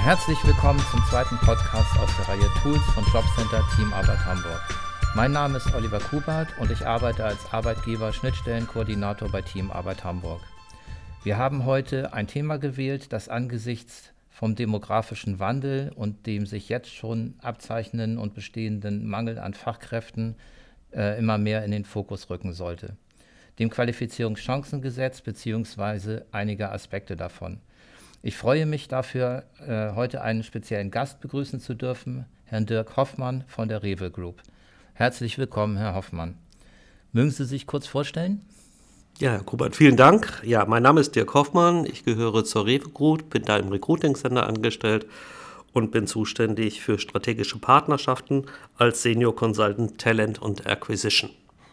Herzlich willkommen zum zweiten Podcast aus der Reihe Tools von Jobcenter Team Arbeit Hamburg. Mein Name ist Oliver Kubert und ich arbeite als Arbeitgeber-Schnittstellenkoordinator bei Team Arbeit Hamburg. Wir haben heute ein Thema gewählt, das angesichts vom demografischen Wandel und dem sich jetzt schon abzeichnenden und bestehenden Mangel an Fachkräften immer mehr in den Fokus rücken sollte. Dem Qualifizierungschancengesetz bzw. einige Aspekte davon. Ich freue mich dafür, heute einen speziellen Gast begrüßen zu dürfen, Herrn Dirk Hoffmann von der Rewe Group. Herzlich willkommen, Herr Hoffmann. Mögen Sie sich kurz vorstellen? Ja, Herr Kubert, vielen Dank. Ja, mein Name ist Dirk Hoffmann, ich gehöre zur Rewe Group, bin da im Recruiting Center angestellt und bin zuständig für strategische Partnerschaften als Senior Consultant Talent und Acquisition.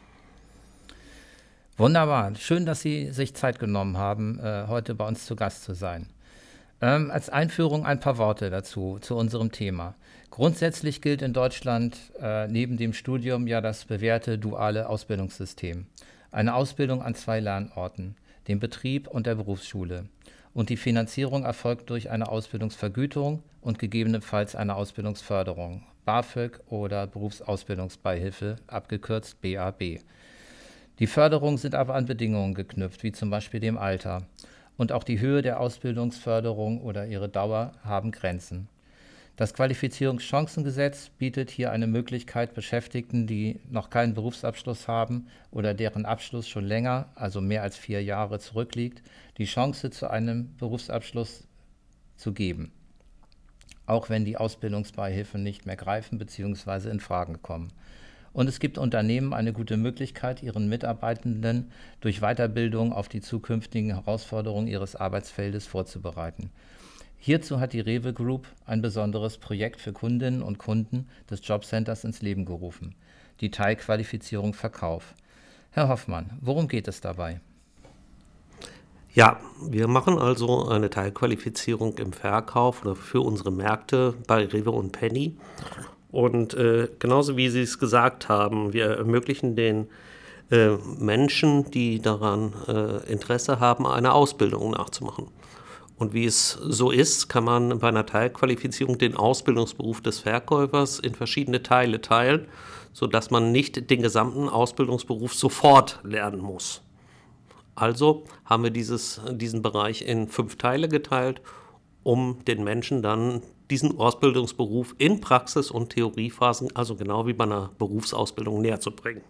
Wunderbar, schön, dass Sie sich Zeit genommen haben, heute bei uns zu Gast zu sein. Als Einführung ein paar Worte dazu, zu unserem Thema. Grundsätzlich gilt in Deutschland neben dem Studium ja das bewährte duale Ausbildungssystem. Eine Ausbildung an 2 Lernorten, dem Betrieb und der Berufsschule. Und die Finanzierung erfolgt durch eine Ausbildungsvergütung und gegebenenfalls eine Ausbildungsförderung, BAföG oder Berufsausbildungsbeihilfe, abgekürzt BAB. Die Förderungen sind aber an Bedingungen geknüpft, wie zum Beispiel dem Alter. Und auch die Höhe der Ausbildungsförderung oder ihre Dauer haben Grenzen. Das Qualifizierungschancengesetz bietet hier eine Möglichkeit, Beschäftigten, die noch keinen Berufsabschluss haben oder deren Abschluss schon länger, also mehr als 4 Jahre zurückliegt, die Chance zu einem Berufsabschluss zu geben, auch wenn die Ausbildungsbeihilfen nicht mehr greifen bzw. in Frage kommen. Und es gibt Unternehmen eine gute Möglichkeit, ihren Mitarbeitenden durch Weiterbildung auf die zukünftigen Herausforderungen ihres Arbeitsfeldes vorzubereiten. Hierzu hat die Rewe Group ein besonderes Projekt für Kundinnen und Kunden des Jobcenters ins Leben gerufen, die Teilqualifizierung Verkauf. Herr Hoffmann, worum geht es dabei? Ja, wir machen also eine Teilqualifizierung im Verkauf oder für unsere Märkte bei Rewe und Penny. Und genauso wie Sie es gesagt haben, wir ermöglichen den Menschen, die daran Interesse haben, eine Ausbildung nachzumachen. Und wie es so ist, kann man bei einer Teilqualifizierung den Ausbildungsberuf des Verkäufers in verschiedene Teile teilen, sodass man nicht den gesamten Ausbildungsberuf sofort lernen muss. Also haben wir diesen Bereich in 5 Teile geteilt, um den Menschen dann diesen Ausbildungsberuf in Praxis- und Theoriephasen, also genau wie bei einer Berufsausbildung, näher zu bringen.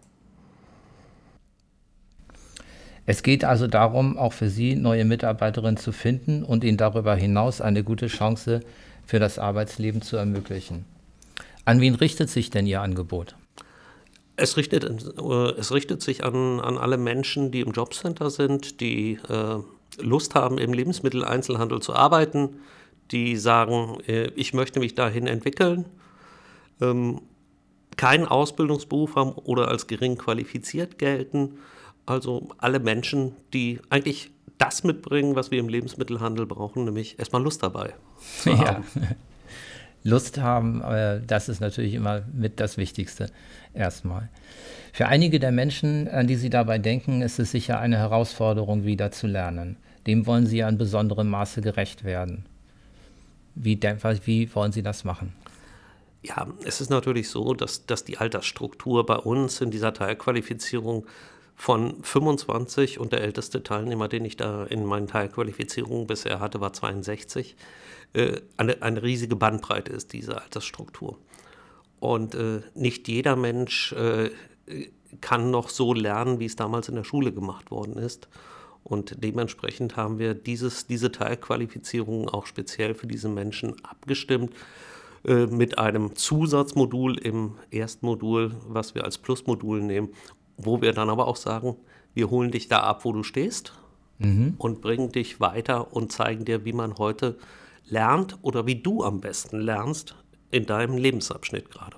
Es geht also darum, auch für Sie neue Mitarbeiterinnen zu finden und ihnen darüber hinaus eine gute Chance für das Arbeitsleben zu ermöglichen. An wen richtet sich denn Ihr Angebot? Es richtet sich an alle Menschen, die im Jobcenter sind, die Lust haben, im Lebensmitteleinzelhandel zu arbeiten, die sagen, ich möchte mich dahin entwickeln, keinen Ausbildungsberuf haben oder als gering qualifiziert gelten. Also alle Menschen, die eigentlich das mitbringen, was wir im Lebensmittelhandel brauchen, nämlich erstmal Lust dabei zu haben. Ja. Lust haben, das ist natürlich immer mit das Wichtigste erstmal. Für einige der Menschen, an die Sie dabei denken, ist es sicher eine Herausforderung, wieder zu lernen. Dem wollen Sie ja in besonderem Maße gerecht werden. Wie wollen Sie das machen? Ja, es ist natürlich so, dass die Altersstruktur bei uns in dieser Teilqualifizierung von 25 und der älteste Teilnehmer, den ich da in meinen Teilqualifizierungen bisher hatte, war 62, eine riesige Bandbreite ist diese Altersstruktur. Und nicht jeder Mensch kann noch so lernen, wie es damals in der Schule gemacht worden ist. Und dementsprechend haben wir diese Teilqualifizierung auch speziell für diese Menschen abgestimmt mit einem Zusatzmodul im ersten Modul, was wir als Plusmodul nehmen, wo wir dann aber auch sagen, wir holen dich da ab, wo du stehst und bringen dich weiter und zeigen dir, wie man heute lernt oder wie du am besten lernst in deinem Lebensabschnitt gerade.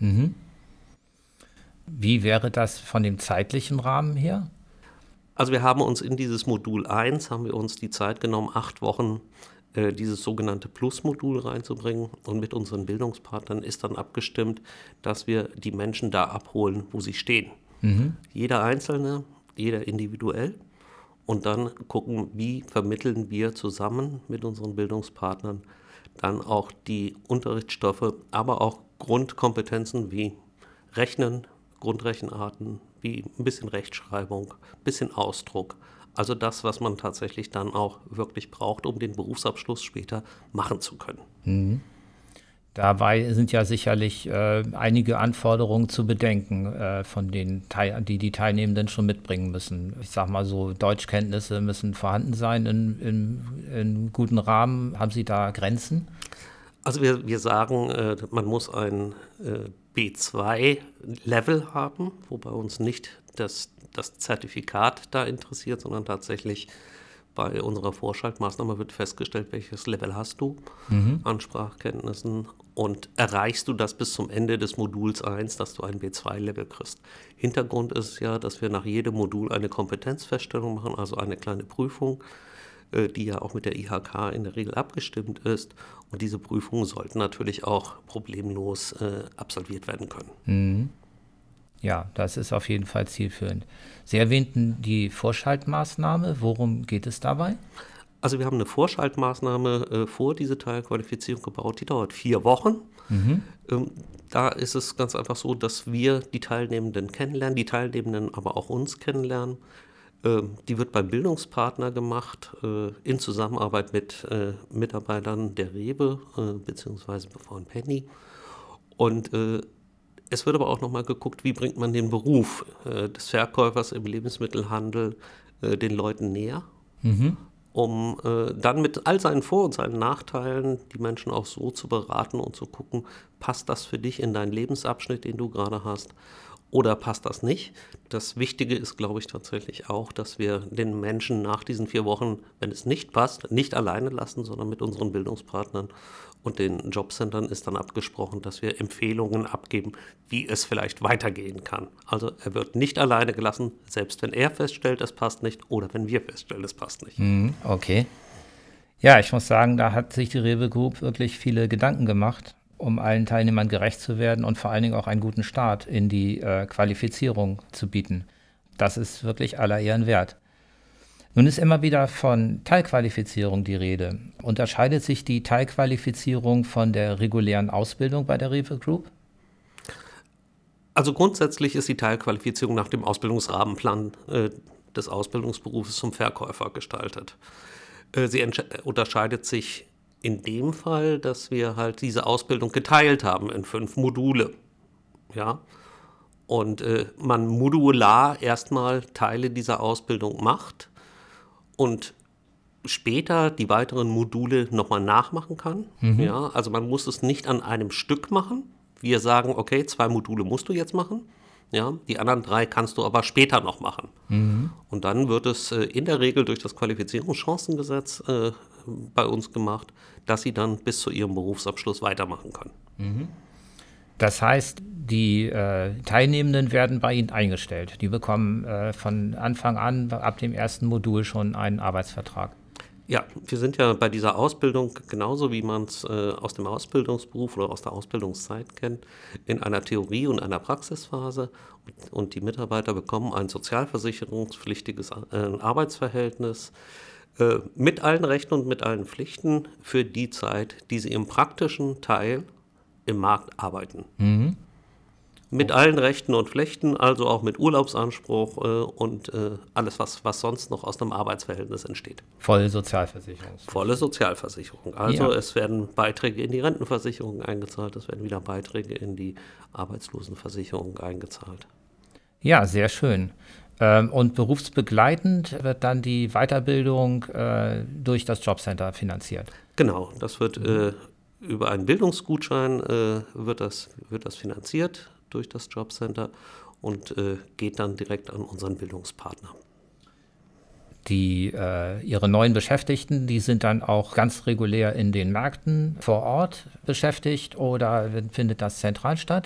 Wie wäre das von dem zeitlichen Rahmen her? Also wir haben uns in dieses Modul 1, haben wir uns die Zeit genommen, 8 Wochen dieses sogenannte Plus-Modul reinzubringen. Und mit unseren Bildungspartnern ist dann abgestimmt, dass wir die Menschen da abholen, wo sie stehen. Jeder Einzelne, jeder individuell. Und dann gucken, wie vermitteln wir zusammen mit unseren Bildungspartnern dann auch die Unterrichtsstoffe, aber auch Grundkompetenzen wie Rechnen, Grundrechenarten, wie ein bisschen Rechtschreibung, ein bisschen Ausdruck. Also das, was man tatsächlich dann auch wirklich braucht, um den Berufsabschluss später machen zu können. Dabei sind ja sicherlich einige Anforderungen zu bedenken, von den die Teilnehmenden schon mitbringen müssen. Ich sage mal so, Deutschkenntnisse müssen vorhanden sein in guten Rahmen. Haben Sie da Grenzen? Also wir sagen, man muss ein B2-Level haben, wobei uns nicht das Zertifikat da interessiert, sondern tatsächlich bei unserer Vorschaltmaßnahme wird festgestellt, welches Level hast du an Sprachkenntnissen und erreichst du das bis zum Ende des Moduls 1, dass du ein B2-Level kriegst. Hintergrund ist ja, dass wir nach jedem Modul eine Kompetenzfeststellung machen, also eine kleine Prüfung, die ja auch mit der IHK in der Regel abgestimmt ist. Und diese Prüfungen sollten natürlich auch problemlos absolviert werden können. Ja, das ist auf jeden Fall zielführend. Sie erwähnten die Vorschaltmaßnahme. Worum geht es dabei? Also wir haben eine Vorschaltmaßnahme vor diese Teilqualifizierung gebaut, die dauert 4 Wochen. Da ist es ganz einfach so, dass wir die Teilnehmenden kennenlernen, die Teilnehmenden aber auch uns kennenlernen. Die wird beim Bildungspartner gemacht, in Zusammenarbeit mit Mitarbeitern der Rewe bzw. von Penny. Und es wird aber auch nochmal geguckt, wie bringt man den Beruf des Verkäufers im Lebensmittelhandel den Leuten näher, um dann mit all seinen Vor- und seinen Nachteilen die Menschen auch so zu beraten und zu gucken, passt das für dich in deinen Lebensabschnitt, den du gerade hast, oder passt das nicht? Das Wichtige ist, glaube ich, tatsächlich auch, dass wir den Menschen nach diesen 4 Wochen, wenn es nicht passt, nicht alleine lassen, sondern mit unseren Bildungspartnern und den Jobcentern ist dann abgesprochen, dass wir Empfehlungen abgeben, wie es vielleicht weitergehen kann. Also er wird nicht alleine gelassen, selbst wenn er feststellt, es passt nicht, oder wenn wir feststellen, es passt nicht. Okay. Ja, ich muss sagen, da hat sich die Rewe Group wirklich viele Gedanken gemacht, um allen Teilnehmern gerecht zu werden und vor allen Dingen auch einen guten Start in die Qualifizierung zu bieten. Das ist wirklich aller Ehren wert. Nun ist immer wieder von Teilqualifizierung die Rede. Unterscheidet sich die Teilqualifizierung von der regulären Ausbildung bei der Rewe Group? Also grundsätzlich ist die Teilqualifizierung nach dem Ausbildungsrahmenplan des Ausbildungsberufes zum Verkäufer gestaltet. Sie unterscheidet sich in dem Fall, dass wir halt diese Ausbildung geteilt haben in 5 Module. Ja? Und man modular erstmal Teile dieser Ausbildung macht und später die weiteren Module nochmal nachmachen kann. Ja? Also man muss es nicht an einem Stück machen. Wir sagen, okay, 2 Module musst du jetzt machen. Ja, die anderen 3 kannst du aber später noch machen. Und dann wird es in der Regel durch das Qualifizierungschancengesetz bei uns gemacht, dass sie dann bis zu ihrem Berufsabschluss weitermachen können. Das heißt, die Teilnehmenden werden bei Ihnen eingestellt. Die bekommen von Anfang an, ab dem ersten Modul schon einen Arbeitsvertrag. Ja, wir sind ja bei dieser Ausbildung genauso, wie man es aus dem Ausbildungsberuf oder aus der Ausbildungszeit kennt, in einer Theorie- und einer Praxisphase. Und die Mitarbeiter bekommen ein sozialversicherungspflichtiges Arbeitsverhältnis mit allen Rechten und mit allen Pflichten für die Zeit, die sie im praktischen Teil im Markt arbeiten. Mit allen Rechten und Pflichten, also auch mit Urlaubsanspruch und alles, was sonst noch aus einem Arbeitsverhältnis entsteht. Volle Sozialversicherung. Volle Sozialversicherung. Also Ja. es werden Beiträge in die Rentenversicherung eingezahlt, es werden wieder Beiträge in die Arbeitslosenversicherung eingezahlt. Ja, sehr schön. Und berufsbegleitend wird dann die Weiterbildung durch das Jobcenter finanziert. Genau, das wird über einen Bildungsgutschein wird das finanziert durch das Jobcenter und geht dann direkt an unseren Bildungspartner. Ihre neuen Beschäftigten, die sind dann auch ganz regulär in den Märkten vor Ort beschäftigt oder findet das zentral statt?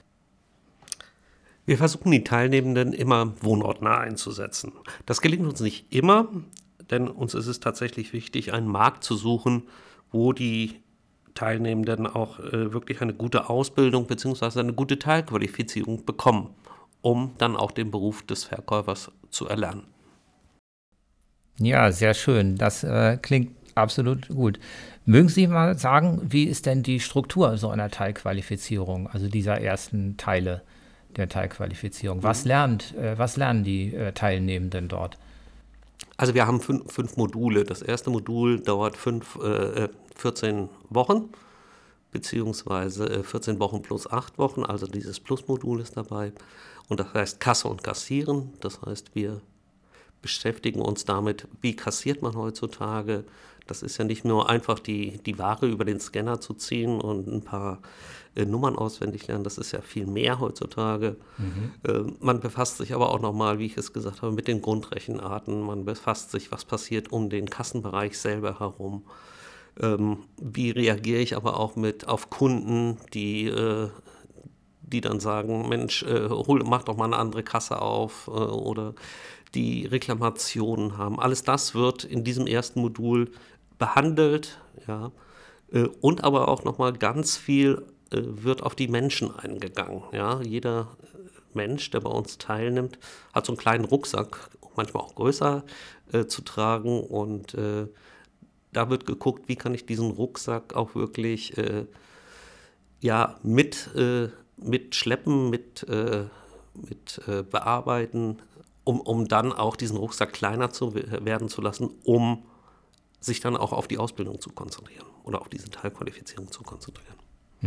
Wir versuchen die Teilnehmenden immer wohnortnah einzusetzen. Das gelingt uns nicht immer, denn uns ist es tatsächlich wichtig, einen Markt zu suchen, wo die Teilnehmenden auch wirklich eine gute Ausbildung bzw. eine gute Teilqualifizierung bekommen, um dann auch den Beruf des Verkäufers zu erlernen. Ja, sehr schön. Das klingt Absolut gut. Mögen Sie mal sagen, wie ist denn die Struktur so einer Teilqualifizierung, also dieser ersten Teile der Teilqualifizierung? Was lernen die Teilnehmenden dort? Also wir haben fünf Module. Das erste Modul dauert 14 Wochen, beziehungsweise 14 Wochen plus 8 Wochen, also dieses Plus-Modul ist dabei. Und das heißt Kasse und Kassieren. Das heißt, wir beschäftigen uns damit, wie kassiert man heutzutage. Das ist ja nicht nur einfach die Ware über den Scanner zu ziehen und ein paar Nummern auswendig lernen, das ist ja viel mehr heutzutage. Man befasst sich aber auch nochmal, wie ich es gesagt habe, mit den Grundrechenarten. Man befasst sich, was passiert um den Kassenbereich selber herum. Wie reagiere ich aber auch auf Kunden, die dann sagen, Mensch, mach doch mal eine andere Kasse auf oder die Reklamationen haben. Alles das wird in diesem ersten Modul behandelt, ja, und aber auch nochmal ganz viel wird auf die Menschen eingegangen. Ja. Jeder Mensch, der bei uns teilnimmt, hat so einen kleinen Rucksack, manchmal auch größer zu tragen und da wird geguckt, wie kann ich diesen Rucksack auch wirklich mit schleppen, mit bearbeiten, um dann auch diesen Rucksack kleiner werden zu lassen, um sich dann auch auf die Ausbildung zu konzentrieren oder auf diese Teilqualifizierung zu konzentrieren.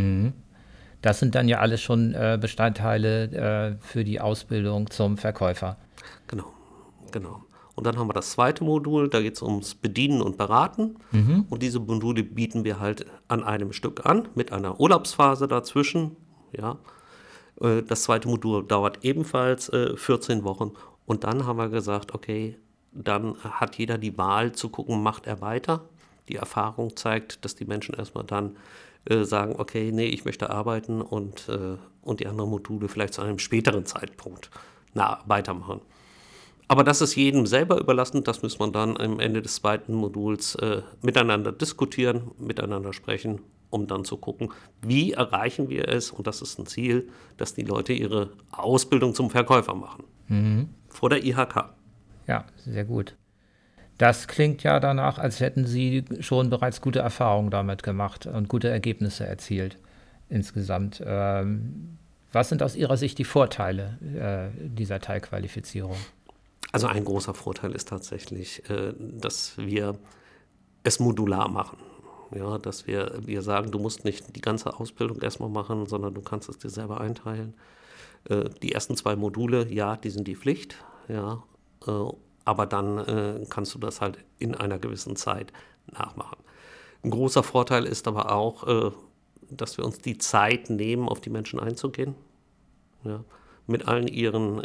Das sind dann ja alles schon Bestandteile für die Ausbildung zum Verkäufer. Genau, genau. Und dann haben wir das zweite Modul, da geht es ums Bedienen und Beraten. Und diese Module bieten wir halt an einem Stück an, mit einer Urlaubsphase dazwischen. Ja. Das zweite Modul dauert ebenfalls 14 Wochen. Und dann haben wir gesagt, okay, dann hat jeder die Wahl zu gucken, macht er weiter. Die Erfahrung zeigt, dass die Menschen erstmal dann sagen, okay, nee, ich möchte arbeiten und die anderen Module vielleicht zu einem späteren Zeitpunkt weitermachen. Aber das ist jedem selber überlassen, das muss man dann am Ende des zweiten Moduls miteinander diskutieren, miteinander sprechen, um dann zu gucken, wie erreichen wir es, und das ist ein Ziel, dass die Leute ihre Ausbildung zum Verkäufer machen. Vor der IHK. Ja, sehr gut. Das klingt ja danach, als hätten Sie schon bereits gute Erfahrungen damit gemacht und gute Ergebnisse erzielt insgesamt. Was sind aus Ihrer Sicht die Vorteile dieser Teilqualifizierung? Also ein großer Vorteil ist tatsächlich, dass wir es modular machen. Ja, dass wir sagen, du musst nicht die ganze Ausbildung erstmal machen, sondern du kannst es dir selber einteilen. Die ersten 2 Module, ja, die sind die Pflicht, ja, aber dann kannst du das halt in einer gewissen Zeit nachmachen. Ein großer Vorteil ist aber auch, dass wir uns die Zeit nehmen, auf die Menschen einzugehen, ja, mit allen ihren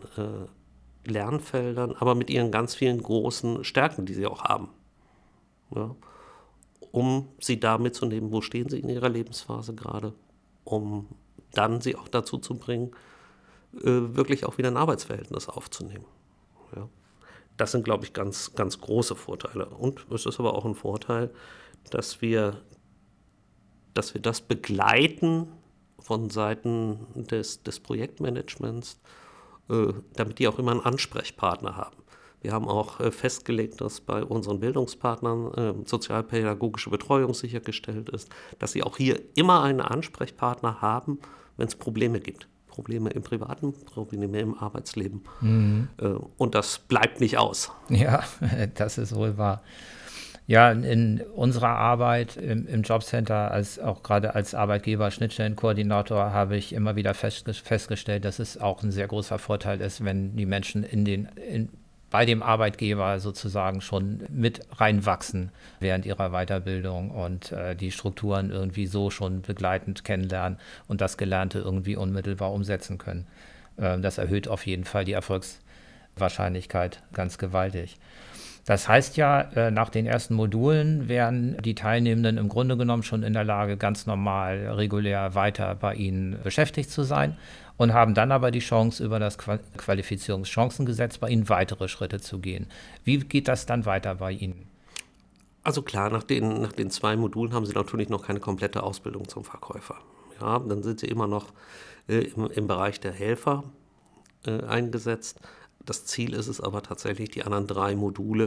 Lernfeldern, aber mit ihren ganz vielen großen Stärken, die sie auch haben. Ja, um sie da mitzunehmen, wo stehen sie in ihrer Lebensphase gerade, um dann sie auch dazu zu bringen, wirklich auch wieder ein Arbeitsverhältnis aufzunehmen. Ja. Das sind, glaube ich, ganz, ganz große Vorteile. Und es ist aber auch ein Vorteil, dass wir das begleiten von Seiten des Projektmanagements, damit die auch immer einen Ansprechpartner haben. Wir haben auch festgelegt, dass bei unseren Bildungspartnern sozialpädagogische Betreuung sichergestellt ist, dass sie auch hier immer einen Ansprechpartner haben, wenn es Probleme gibt. Probleme im privaten, Probleme im Arbeitsleben. Und das bleibt nicht aus. Ja, das ist wohl wahr. Ja, in unserer Arbeit im Jobcenter, auch gerade als Arbeitgeber, Schnittstellenkoordinator, habe ich immer wieder festgestellt, dass es auch ein sehr großer Vorteil ist, wenn die Menschen bei dem Arbeitgeber sozusagen schon mit reinwachsen während ihrer Weiterbildung und die Strukturen irgendwie so schon begleitend kennenlernen und das Gelernte irgendwie unmittelbar umsetzen können. Das erhöht auf jeden Fall die Erfolgswahrscheinlichkeit ganz gewaltig. Das heißt ja, nach den ersten Modulen wären die Teilnehmenden im Grunde genommen schon in der Lage, ganz normal, regulär weiter bei Ihnen beschäftigt zu sein und haben dann aber die Chance, über das Qualifizierungschancengesetz bei Ihnen weitere Schritte zu gehen. Wie geht das dann weiter bei Ihnen? Also klar, nach den 2 Modulen haben Sie natürlich noch keine komplette Ausbildung zum Verkäufer. Ja, dann sind Sie immer noch im Bereich der Helfer eingesetzt. Das Ziel ist es aber tatsächlich, die anderen 3 Module,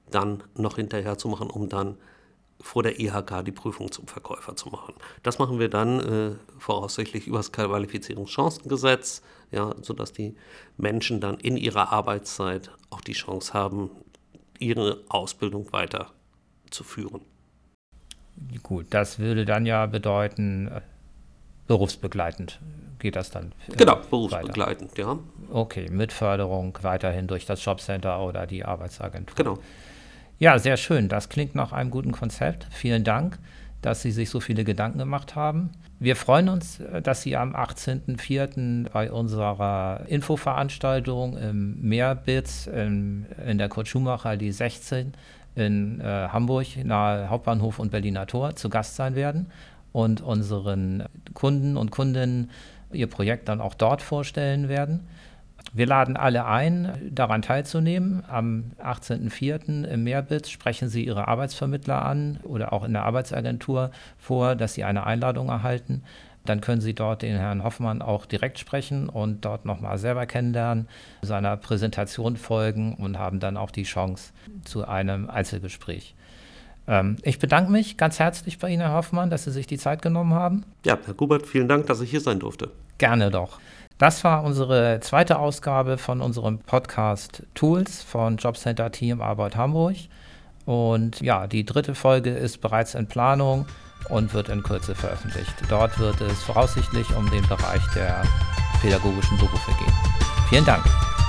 dann noch hinterher zu machen, um dann vor der IHK die Prüfung zum Verkäufer zu machen. Das machen wir dann voraussichtlich über das Qualifizierungschancengesetz, ja, sodass die Menschen dann in ihrer Arbeitszeit auch die Chance haben, ihre Ausbildung weiterzuführen. Gut, das würde dann ja bedeuten, berufsbegleitend geht das dann Genau, berufsbegleitend, weiter. Ja. Okay, mit Förderung weiterhin durch das Jobcenter oder die Arbeitsagentur. Genau. Ja, sehr schön. Das klingt nach einem guten Konzept. Vielen Dank, dass Sie sich so viele Gedanken gemacht haben. Wir freuen uns, dass Sie am 18.04. bei unserer Infoveranstaltung im Mehrbitz in der Kurt-Schumacher-Allee 16 in Hamburg, nahe Hauptbahnhof und Berliner Tor, zu Gast sein werden und unseren Kunden und Kundinnen ihr Projekt dann auch dort vorstellen werden. Wir laden alle ein, daran teilzunehmen. Am 18.04. im Mehrbitz sprechen Sie Ihre Arbeitsvermittler an oder auch in der Arbeitsagentur vor, dass Sie eine Einladung erhalten. Dann können Sie dort den Herrn Hoffmann auch direkt sprechen und dort nochmal selber kennenlernen, seiner Präsentation folgen und haben dann auch die Chance zu einem Einzelgespräch. Ich bedanke mich ganz herzlich bei Ihnen, Herr Hoffmann, dass Sie sich die Zeit genommen haben. Ja, Herr Gubert, vielen Dank, dass ich hier sein durfte. Gerne doch. Das war unsere zweite Ausgabe von unserem Podcast Tools von Jobcenter Team Arbeit Hamburg. Und ja, die dritte Folge ist bereits in Planung und wird in Kürze veröffentlicht. Dort wird es voraussichtlich um den Bereich der pädagogischen Berufe gehen. Vielen Dank.